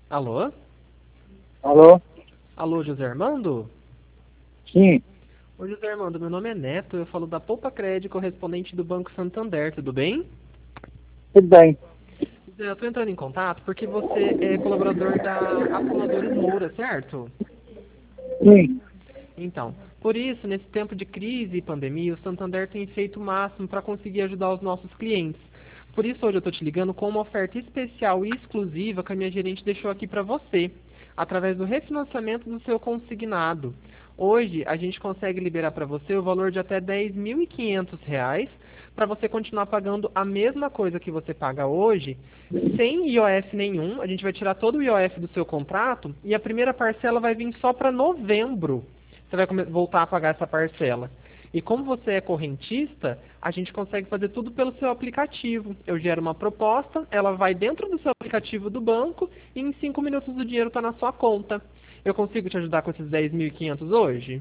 Alô? Alô? Alô, José Armando? Sim, Oi, José Armando, meu nome é Neto, eu falo da Poupa Crédito, correspondente do Banco Santander, tudo bem? tudo bem. José, eu estou entrando em contato porque você é colaborador da Acumuladores Moura, certo? Sim. Então, por isso, nesse tempo de crise e pandemia, o Santander tem feito o máximo para conseguir ajudar os nossos clientes. Por isso, hoje eu estou te ligando com uma oferta especial e exclusiva que a minha gerente deixou aqui para você, através do refinanciamento do seu consignado. Hoje, a gente consegue liberar para você o valor de até R$ 10.500 para você continuar pagando a mesma coisa que você paga hoje, sem IOF nenhum. A gente vai tirar todo o IOF do seu contrato e a primeira parcela vai vir só para novembro. Você vai voltar a pagar essa parcela. E como você é correntista, a gente consegue fazer tudo pelo seu aplicativo. Eu gero uma proposta, ela vai dentro do seu aplicativo do banco e em 5 minutos o dinheiro está na sua conta. Eu consigo te ajudar com esses 10.500 hoje?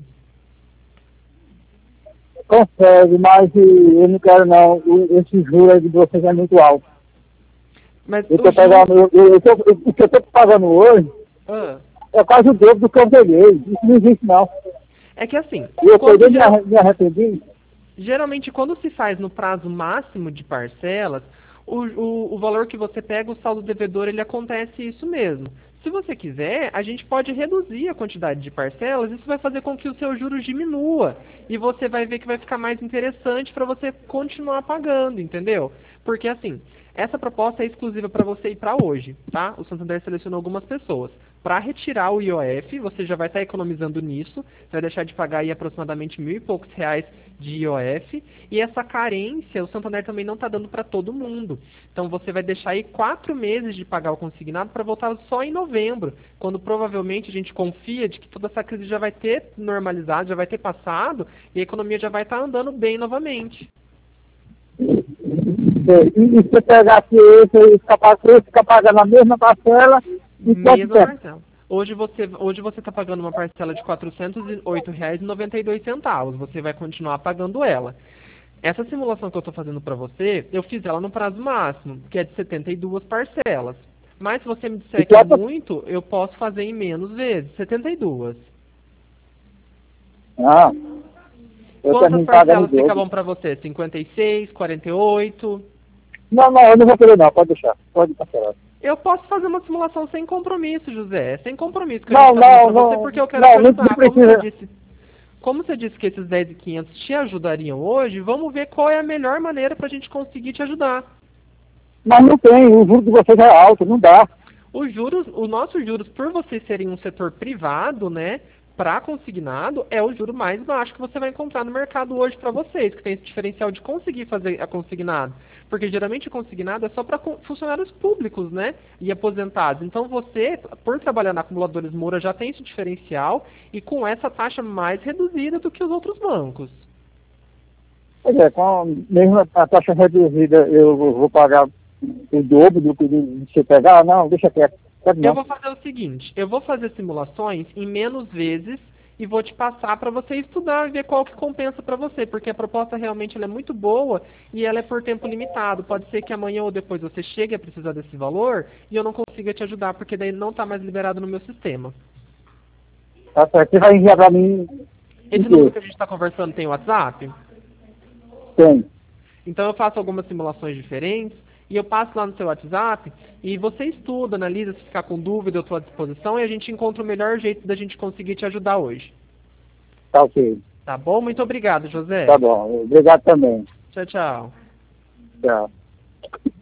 Consegue, mas eu não quero não. Esse juro aí de vocês é muito alto. Mas Eu o tô juro... pegando, o que eu tô pagando hoje Ah, é quase o dobro do que eu peguei. Isso não existe não. é que assim, E eu quando peguei, me arrependi. geralmente, quando se faz no prazo máximo de parcelas, o valor que você pega, o saldo devedor, ele acontece isso mesmo. Se você quiser, a gente pode reduzir a quantidade de parcelas, isso vai fazer com que o seu juros diminua. E você vai ver que vai ficar mais interessante para você continuar pagando, entendeu? Porque assim, essa proposta é exclusiva para você e para hoje, tá? O Santander selecionou algumas pessoas. Para retirar o IOF, você já vai estar economizando nisso, você vai deixar de pagar aí aproximadamente R$ 1.000 e poucos de IOF, e essa carência o Santander também não está dando para todo mundo. Então você vai deixar aí 4 meses de pagar o consignado para voltar só em novembro, quando provavelmente a gente confia de que toda essa crise já vai ter normalizado, já vai ter passado, e a economia já vai estar andando bem novamente. E se eu pegasse esse e ficar pagando a mesma parcela, em quanto Mesma tempo? parcela. Hoje você está pagando uma parcela de R$ 408,92. Você vai continuar pagando ela. Essa simulação que eu estou fazendo para você, eu fiz ela no prazo máximo, que é de 72 parcelas. Mas se você me E disser que é quanto? muito, eu posso fazer em menos vezes, 72. Ah, eu Quantas termino pagando o parcelas fica dobro. bom para você? 56, 48? Não, não, eu não vou querer não, pode deixar. Pode parcelar. Eu posso fazer uma simulação sem compromisso, José. Sem compromisso que a gente Não, está dando não, para você, não, porque eu quero te não, não ajudar. precisa. Como você disse que esses 10.500 te ajudariam hoje, vamos ver qual é a melhor maneira para a gente conseguir te ajudar. Mas não tem, o juro de vocês é alto, não dá. Os nossos juros, por vocês serem um setor privado, né, para consignado, é o juro mais baixo que você vai encontrar no mercado hoje para vocês, que tem esse diferencial de conseguir fazer a consignado. Porque geralmente o consignado é só para funcionários públicos, né, e aposentados. Então você, por trabalhar na Acumuladores Moura, já tem esse diferencial e com essa taxa mais reduzida do que os outros bancos. Pois é, mesmo a taxa reduzida, eu vou pagar o dobro do que de você pegar? Não, deixa quieto. Pode Eu não. vou fazer o seguinte, eu vou fazer simulações em menos vezes e vou te passar para você estudar e ver qual que compensa para você, porque a proposta realmente ela é muito boa e ela é por tempo limitado. Pode ser que amanhã ou depois você chegue a precisar desse valor e eu não consiga te ajudar, porque daí não está mais liberado no meu sistema. Tá certo. Você vai enviar para mim o Esse número quê? que a gente está conversando tem WhatsApp? Tem. Então eu faço algumas simulações diferentes e eu passo lá no seu WhatsApp e você estuda, analisa, se ficar com dúvida, eu estou à disposição e a gente encontra o melhor jeito da gente conseguir te ajudar hoje. Tá ok. Tá bom? Muito obrigado, Tá José. bom. Obrigado também. Tchau, tchau. Tchau.